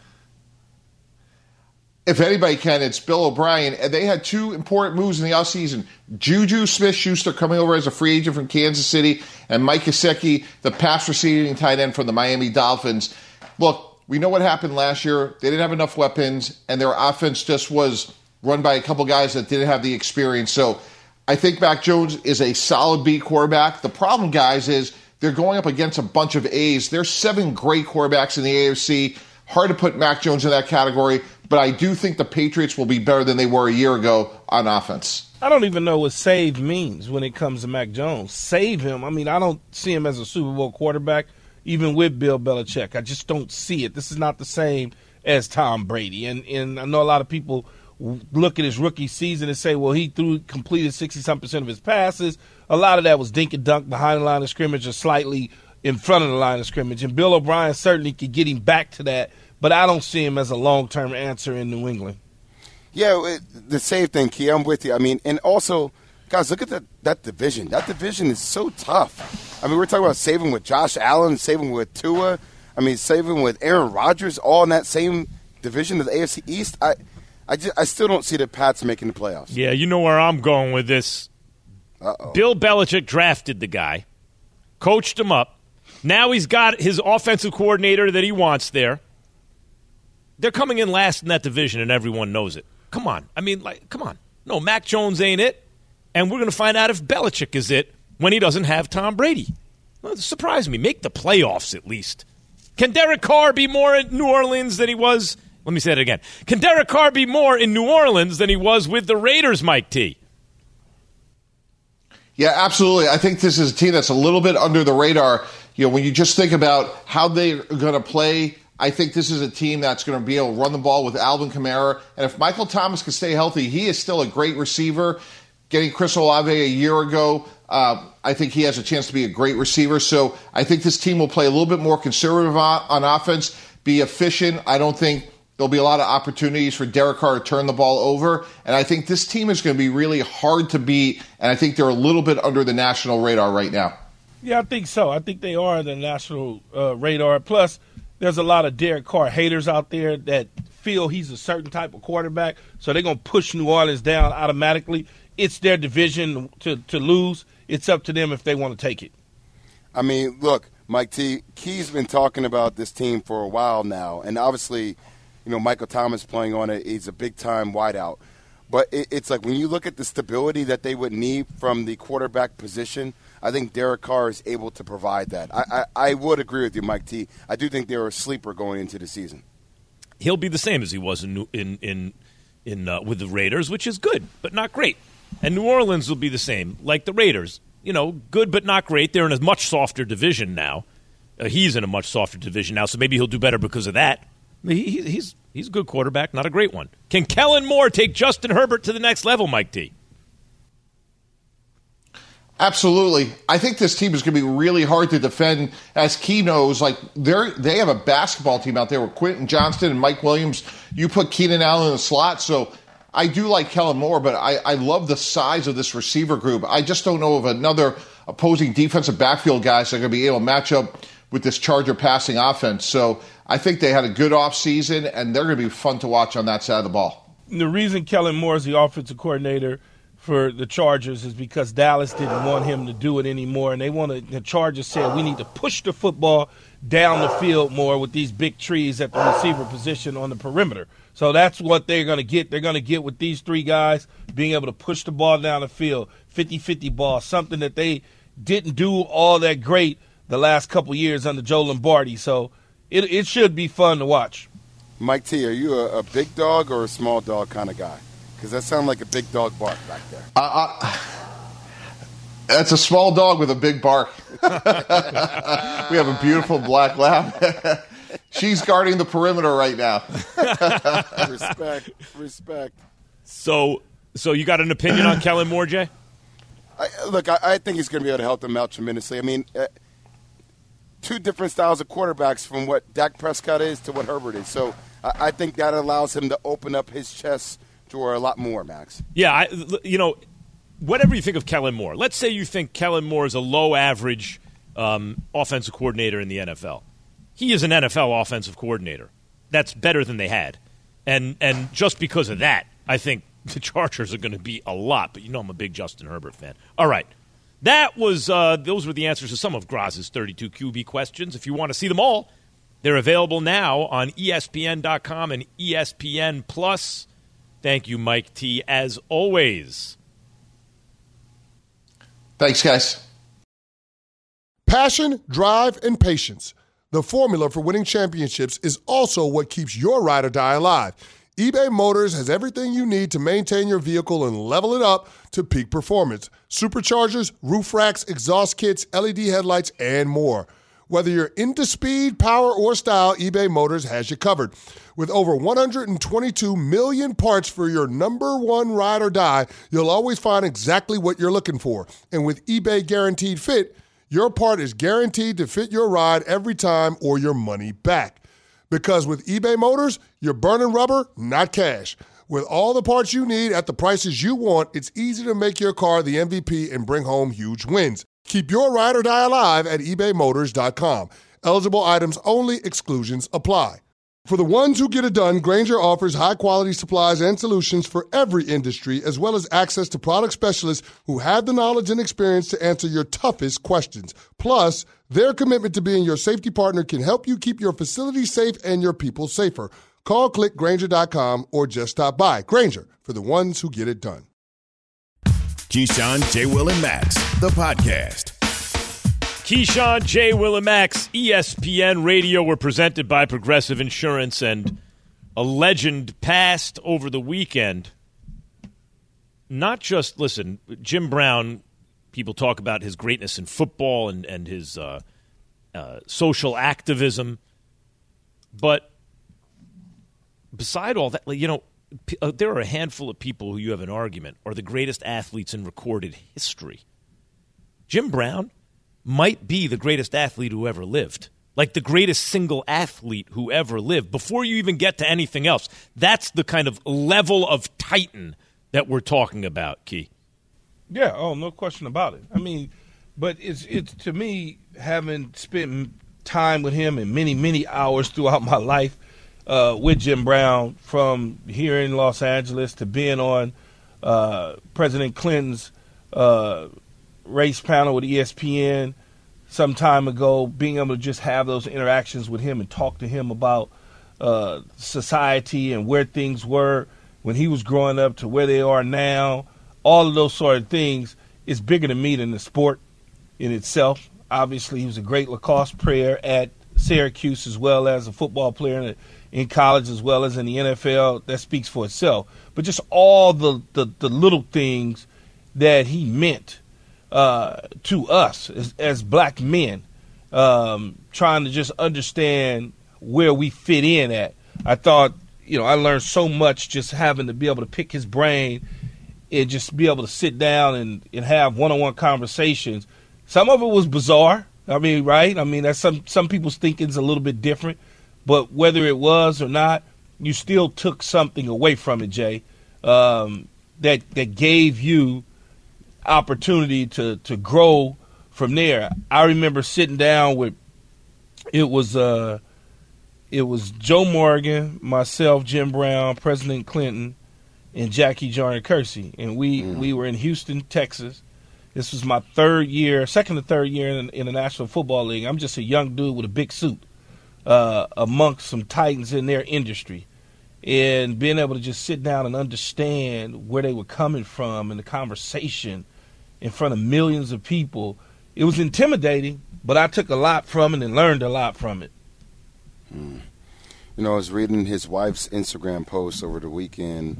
S10: If anybody can, it's Bill O'Brien. And they had two important moves in the offseason. Juju Smith-Schuster coming over as a free agent from Kansas City, and Mike Gesicki, the pass receiving tight end from the Miami Dolphins. Look, we know what happened last year. They didn't have enough weapons, and their offense just was run by a couple guys that didn't have the experience. So I think Mac Jones is a solid B quarterback. The problem, guys, is they're going up against a bunch of A's. There's seven great quarterbacks in the A F C. Hard to put Mac Jones in that category, but I do think the Patriots will be better than they were a year ago on offense.
S4: I don't even know what save means when it comes to Mac Jones. Save him. I mean, I don't see him as a Super Bowl quarterback, even with Bill Belichick. I just don't see it. This is not the same as Tom Brady. And and I know a lot of people look at his rookie season and say, well, he threw completed sixty-some percent of his passes. A lot of that was dink and dunk behind the line of scrimmage or slightly in front of the line of scrimmage. And Bill O'Brien certainly could get him back to that, but I don't see him as a long-term answer in New England.
S5: Yeah, it, the same thing, Key. I'm with you. I mean, and also, guys, look at that, that division. That division is so tough. I mean, we're talking about saving with Josh Allen, saving with Tua. I mean, saving with Aaron Rodgers, all in that same division of the A F C East. I, I, just, I still don't see the Pats making the playoffs.
S3: Yeah, you know where I'm going with this.
S5: Uh-oh.
S3: Bill Belichick drafted the guy, coached him up. Now he's got his offensive coordinator that he wants there. They're coming in last in that division, and everyone knows it. Come on. I mean, like, come on. No, Mac Jones ain't it, and we're going to find out if Belichick is it when he doesn't have Tom Brady. Well, surprise me. Make the playoffs at least. Can Derek Carr be more in New Orleans than he was? Let me say it again. Can Derek Carr be more in New Orleans than he was with the Raiders, Mike T?
S10: Yeah, absolutely. I think this is a team that's a little bit under the radar. You know, when you just think about how they're going to play, I think this is a team that's going to be able to run the ball with Alvin Kamara. And if Michael Thomas can stay healthy, he is still a great receiver. Getting Chris Olave a year ago, uh, I think he has a chance to be a great receiver. So I think this team will play a little bit more conservative on, on offense, be efficient. I don't think there'll be a lot of opportunities for Derek Carr to turn the ball over. And I think this team is going to be really hard to beat. And I think they're a little bit under the national radar right now.
S4: Yeah, I think so. I think they are the national uh, radar. Plus, there's a lot of Derek Carr haters out there that feel he's a certain type of quarterback, so they're going to push New Orleans down automatically. It's their division to, to lose. It's up to them if they want to take it.
S5: I mean, look, Mike T, Key's been talking about this team for a while now, and obviously, you know, Michael Thomas playing on it, he's a big-time wideout. But it, it's like when you look at the stability that they would need from the quarterback position, I think Derek Carr is able to provide that. I, I, I would agree with you, Mike T. I do think they're a sleeper going into the season.
S3: He'll be the same as he was in in in, in uh, with the Raiders, which is good, but not great. And New Orleans will be the same, like the Raiders. You know, good but not great. They're in a much softer division now. Uh, he's in a much softer division now, so maybe he'll do better because of that. He, he's he's a good quarterback, not a great one. Can Kellen Moore take Justin Herbert to the next level, Mike T?
S10: Absolutely. I think this team is going to be really hard to defend. As Key knows, like they they have a basketball team out there with Quentin Johnston and Mike Williams. You put Keenan Allen in the slot, so I do like Kellen Moore, but I, I love the size of this receiver group. I just don't know of another opposing defensive backfield guys that are going to be able to match up with this Charger passing offense. So I think they had a good offseason, and they're going to be fun to watch on that side of the ball.
S4: The reason Kellen Moore is the offensive coordinator for the Chargers is because Dallas didn't want him to do it anymore, and they wanted the Chargers said we need to push the football down the field more with these big trees at the receiver position on the perimeter. So that's what they're going to get. They're going to get with these three guys being able to push the ball down the field, fifty-fifty ball, something that they didn't do all that great the last couple years under Joe Lombardi. So it it should be fun to watch.
S5: Mike T, are you a, a big dog or a small dog kind of guy? Because that sounds like a big dog bark back there.
S10: Uh, uh, that's a small dog with a big bark. We have a beautiful black lab. She's guarding the perimeter right now.
S5: Respect, respect.
S3: So, so you got an opinion on Kellen Moore, Jay?
S5: I, look, I, I think he's going to be able to help them out tremendously. I mean, uh, two different styles of quarterbacks from what Dak Prescott is to what Herbert is. So I, I think that allows him to open up his chest to a lot more, Max.
S3: Yeah, I, you know, whatever you think of Kellen Moore, let's say you think Kellen Moore is a low-average um, offensive coordinator in the N F L. He is an N F L offensive coordinator. That's better than they had. And and just because of that, I think the Chargers are going to be a lot. But you know I'm a big Justin Herbert fan. All right. That was uh, those were the answers to some of Graz's thirty-two Q B questions. If you want to see them all, they're available now on E S P N dot com and E S P N Plus. Thank you, Mike T, as always.
S10: Thanks, guys.
S11: Passion, drive, and patience. The formula for winning championships is also what keeps your ride or die alive. eBay Motors has everything you need to maintain your vehicle and level it up to peak performance. Superchargers, roof racks, exhaust kits, L E D headlights, and more. Whether you're into speed, power, or style, eBay Motors has you covered. With over one hundred twenty-two million parts for your number one ride or die, you'll always find exactly what you're looking for. And with eBay Guaranteed Fit, your part is guaranteed to fit your ride every time or your money back. Because with eBay Motors, you're burning rubber, not cash. With all the parts you need at the prices you want, it's easy to make your car the M V P and bring home huge wins. Keep your ride or die alive at ebay motors dot com. Eligible items only. Exclusions apply. For the ones who get it done, Grainger offers high-quality supplies and solutions for every industry, as well as access to product specialists who have the knowledge and experience to answer your toughest questions. Plus, their commitment to being your safety partner can help you keep your facility safe and your people safer. Call, click Grainger dot com, or just stop by. Grainger, for the ones who get it done.
S2: Keyshawn, J. Will, and Max, the podcast.
S3: Keyshawn, J. Will, and Max, E S P N Radio. We're presented by Progressive Insurance, and a legend passed over the weekend. Not just, listen, Jim Brown, people talk about his greatness in football and, and his uh, uh, social activism, but beside all that, you know, p- uh, there are a handful of people who you have an argument are the greatest athletes in recorded history. Jim Brown might be the greatest athlete who ever lived, like the greatest single athlete who ever lived, before you even get to anything else. That's the kind of level of titan that we're talking about, Key.
S4: Yeah, oh, no question about it. I mean, but it's it's to me, having spent time with him and many, many hours throughout my life, uh, with Jim Brown, from here in Los Angeles to being on uh, President Clinton's uh, race panel with E S P N some time ago, being able to just have those interactions with him and talk to him about uh, society and where things were when he was growing up to where they are now, all of those sort of things is bigger to me than the sport in itself. Obviously, he was a great lacrosse player at Syracuse as well as a football player in, in college as well as in the N F L. That speaks for itself. But just all the, the, the little things that he meant uh, to us as, as black men, um, trying to just understand where we fit in at. I thought, you know, I learned so much just having to be able to pick his brain and just be able to sit down and, and have one-on-one conversations. Some of it was bizarre. I mean, right? I mean, that's some, some people's thinking is a little bit different. But whether it was or not, you still took something away from it, Jay, um, that that gave you opportunity to, to grow from there. I remember sitting down with, it was uh, it was Joe Morgan, myself, Jim Brown, President Clinton, and Jackie Joyner Kersee. And we, mm. we were in Houston, Texas. This was my third year, second or third year in, in the National Football League. I'm just a young dude with a big suit uh, amongst some titans in their industry. And being able to just sit down and understand where they were coming from and the conversation in front of millions of people, it was intimidating, but I took a lot from it and learned a lot from it.
S5: Mm. You know, I was reading his wife's Instagram post over the weekend,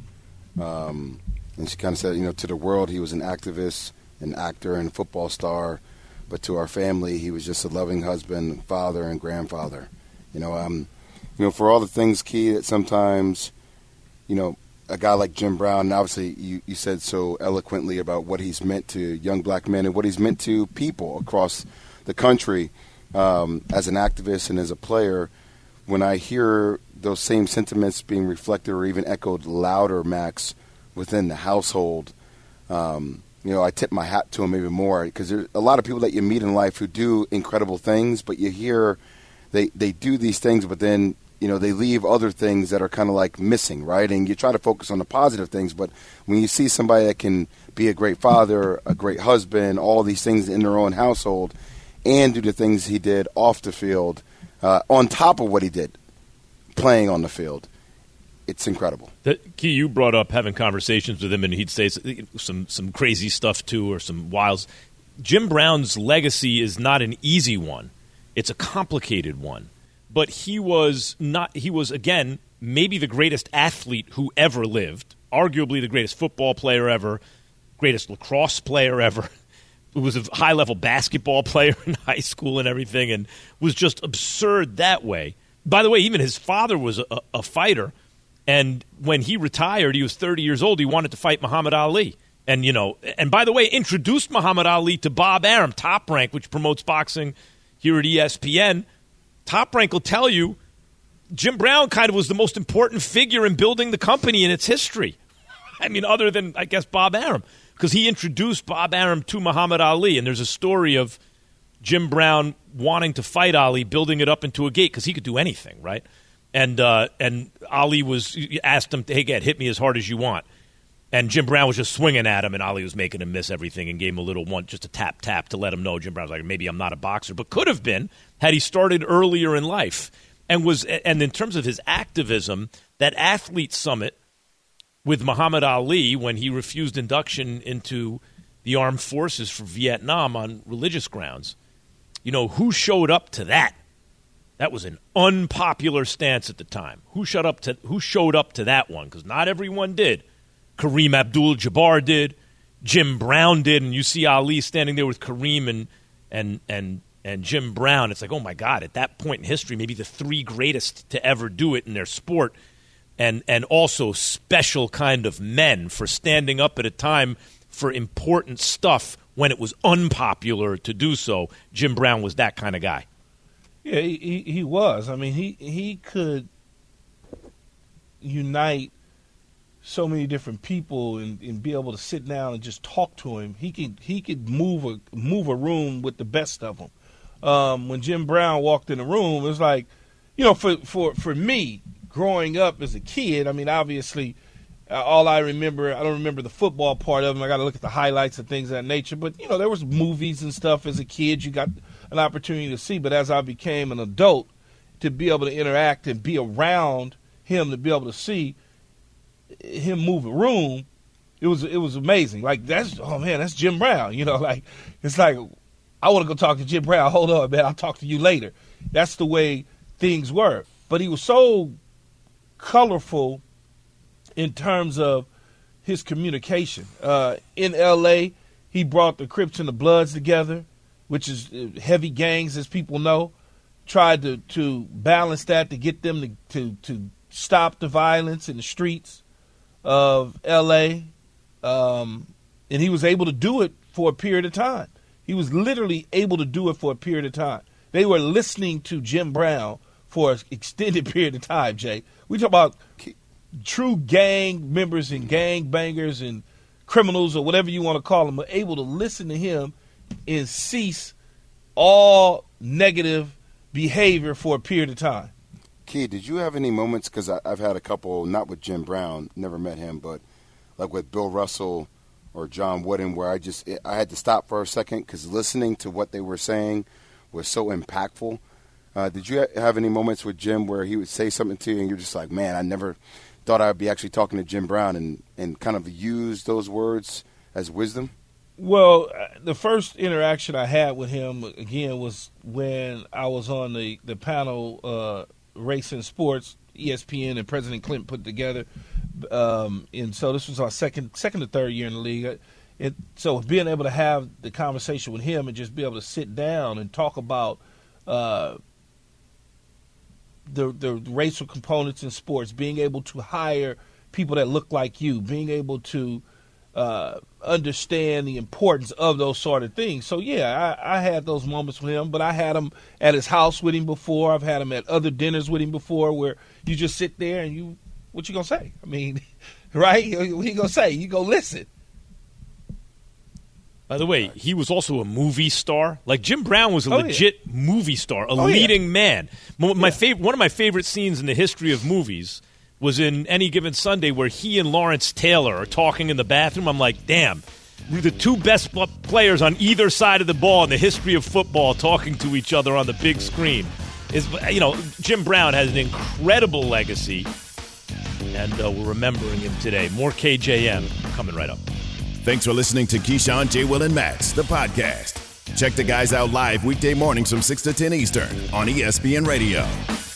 S5: um, and she kind of said, you know, to the world he was an activist, an actor and football star, but to our family he was just a loving husband, father, and grandfather. You know, um, you know, for all the things, Key, that sometimes, you know, a guy like Jim Brown, and obviously you, you said so eloquently about what he's meant to young black men and what he's meant to people across the country um, as an activist and as a player. When I hear those same sentiments being reflected or even echoed louder, Max, within the household, um, you know, I tip my hat to him even more, because there's a lot of people that you meet in life who do incredible things, but you hear they, they do these things, but then, you know, they leave other things that are kind of like missing, right? And you try to focus on the positive things, but when you see somebody that can be a great father, a great husband, all these things in their own household, and do the things he did off the field, uh, on top of what he did playing on the field, it's incredible.
S3: That, Key, you brought up having conversations with him, and he'd say some some crazy stuff too, or some wilds. Jim Brown's legacy is not an easy one; it's a complicated one. But he was not. He was again maybe the greatest athlete who ever lived, arguably the greatest football player ever, greatest lacrosse player ever. He was a high-level basketball player in high school and everything, and was just absurd that way. By the way, even his father was a, a fighter. And when he retired, he was thirty years old. He wanted to fight Muhammad Ali. And, you know, and by the way, introduced Muhammad Ali to Bob Arum, Top Rank, which promotes boxing here at E S P N. Top Rank will tell you Jim Brown kind of was the most important figure in building the company in its history. I mean, other than, I guess, Bob Arum, because he introduced Bob Arum to Muhammad Ali. And there's a story of Jim Brown wanting to fight Ali, building it up into a gate, because he could do anything, right? And uh, and Ali was asked him, hey, Ged, hit me as hard as you want. And Jim Brown was just swinging at him, and Ali was making him miss everything and gave him a little one, just a tap, tap to let him know. Jim Brown was like, maybe I'm not a boxer, but could have been had he started earlier in life. And was and in terms of his activism, that athlete summit with Muhammad Ali when he refused induction into the armed forces for Vietnam on religious grounds, you know, who showed up to that? That was an unpopular stance at the time. Who showed up to who showed up to that one? Because not everyone did. Kareem Abdul-Jabbar did. Jim Brown did. And you see Ali standing there with Kareem and and and and Jim Brown. It's like, oh my God! At that point in history, maybe the three greatest to ever do it in their sport, and and also special kind of men for standing up at a time for important stuff when it was unpopular to do so. Jim Brown was that kind of guy.
S4: Yeah, he, he he was. I mean, he he could unite so many different people and, and be able to sit down and just talk to him. He could he could move a move a room with the best of them. Um, when Jim Brown walked in the room, it was like, you know, for for for me, growing up as a kid, I mean, obviously, uh, all I remember, I don't remember the football part of them. I got to look at the highlights and things of that nature. But, you know, there was movies and stuff as a kid you got an opportunity to see. But as I became an adult, to be able to interact and be around him, to be able to see him move a room, it was it was amazing. Like, that's, oh, man, that's Jim Brown. You know, like, it's like, I want to go talk to Jim Brown. Hold on, man, I'll talk to you later. That's the way things were. But he was so colorful in terms of his communication. Uh, in L A, he brought the Crips and the Bloods together, which is heavy gangs, as people know. Tried to, to balance that, to get them to, to, to stop the violence in the streets of L A. Um, and he was able to do it for a period of time. He was literally able to do it for a period of time. They were listening to Jim Brown for an extended period of time, Jay. We talk about true gang members and gang bangers and criminals or whatever you want to call them, are able to listen to him and cease all negative behavior for a period of time.
S5: Key, did you have any moments, because I've had a couple, not with Jim Brown, never met him, but like with Bill Russell or John Wooden, where I just I had to stop for a second because listening to what they were saying was so impactful. Uh, did you have any moments with Jim where he would say something to you and you're just like, man, I never thought I'd be actually talking to Jim Brown, and, and kind of use those words as wisdom?
S4: Well, the first interaction I had with him, again, was when I was on the, the panel, uh, Race and Sports, E S P N and President Clinton put together. Um, and so this was our second second or third year in the league. It, so being able to have the conversation with him and just be able to sit down and talk about uh, the the racial components in sports, being able to hire people that look like you, being able to uh, understand the importance of those sort of things. So, yeah, I, I had those moments with him, but I had him at his house with him before. I've had him at other dinners with him before where you just sit there and you, what you going to say? I mean, right? What you going to say? You go listen.
S3: By the way, he was also a movie star. Like, Jim Brown was a
S4: Oh,
S3: legit movie star, a
S4: Oh, yeah.
S3: leading man. My my
S4: Yeah.
S3: fav- one of my favorite scenes in the history of movies was in Any Given Sunday, where he and Lawrence Taylor are talking in the bathroom. I'm like, damn, we're the two best pl- players on either side of the ball in the history of football talking to each other on the big screen. Is, you know, Jim Brown has an incredible legacy, and uh, we're remembering him today. More K J M coming right up.
S2: Thanks for listening to Keyshawn, J. Will, and Max, the podcast. Check the guys out live weekday mornings from six to ten Eastern on E S P N Radio.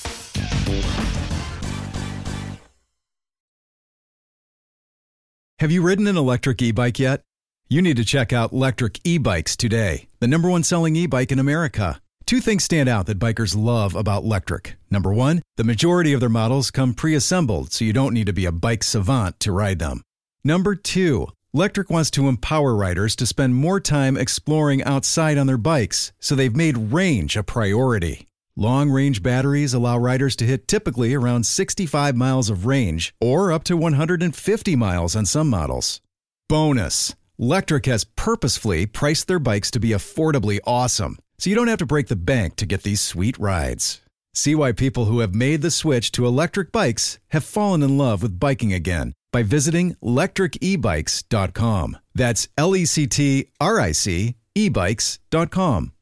S7: Have you ridden an electric e-bike yet? You need to check out Lectric E-Bikes today, the number one selling e-bike in America. Two things stand out that bikers love about Lectric. Number one, the majority of their models come pre-assembled, so you don't need to be a bike savant to ride them. Number two, Lectric wants to empower riders to spend more time exploring outside on their bikes, so they've made range a priority. Long-range batteries allow riders to hit typically around sixty-five miles of range, or up to one hundred fifty miles on some models. Bonus, Lectric has purposefully priced their bikes to be affordably awesome, so you don't have to break the bank to get these sweet rides. See why people who have made the switch to electric bikes have fallen in love with biking again by visiting lectric e bikes dot com. That's L E C T R I C e bikes dot com.